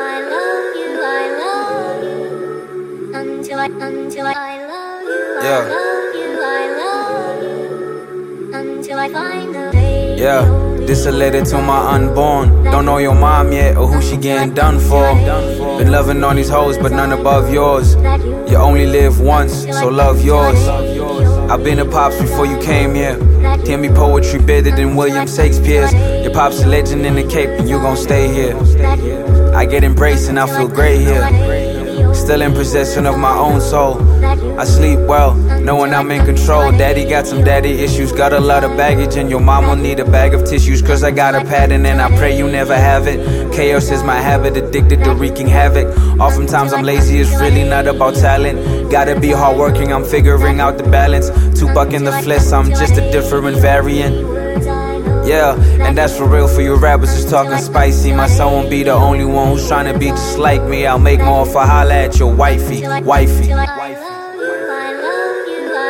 until I love you, Yeah. I love you, until I find the day. Yeah, this a letter to my unborn. Don't know your mom yet or who she getting done for. Been loving on these hoes, but none above yours. You only live once, so love yours. I've been a pops before you came here. Tell me poetry better than William Shakespeare's. Your pop's a legend in the Cape, and you gon' stay here. I get embraced and I feel great here. Still in possession of my own soul. I sleep well, knowing I'm in control. Daddy got some daddy issues, got a lot of baggage, and your mom will need a bag of tissues. Cause I got a pattern and I pray you never have it. Chaos is my habit, addicted to wreaking havoc. Oftentimes I'm lazy, it's really not about talent. Gotta be hardworking, I'm figuring out the balance. Tupac in the flesh, I'm just a different variant. Yeah, and that's for real for you rappers who's talking spicy. My son won't be the only one who's trying to be just like me. I'll make more if I holla at your wifey. I love you, I love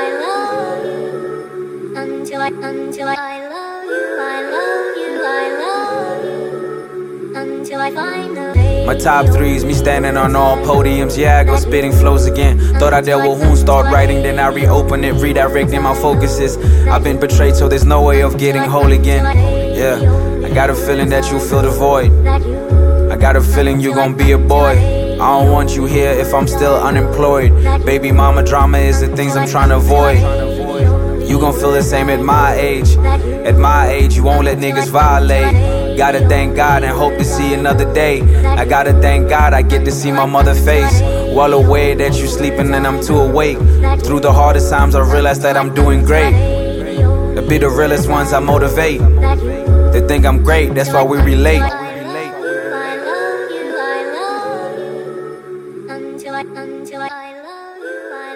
you, until I love you, I love you, until I find the day. My top threes, me standing on all podiums. Yeah, I go spitting flows again. Thought I dealt with who, start writing, then I reopen it, redirecting my focuses. I've been betrayed, so there's no way of getting whole again. Yeah, I got a feeling that you fill the void. I got a feeling you gon' be a boy. I don't want you here if I'm still unemployed. Baby mama drama is the things I'm trying to avoid. You gon' feel the same at my age. At my age, you won't let niggas violate. Gotta thank God and hope to see another day. I gotta thank God I get to see my mother face. Well aware that you sleeping and I'm too awake. Through the hardest times I realize that I'm doing great. To be the realest ones I motivate. They think I'm great, that's why we relate. Until I love you, I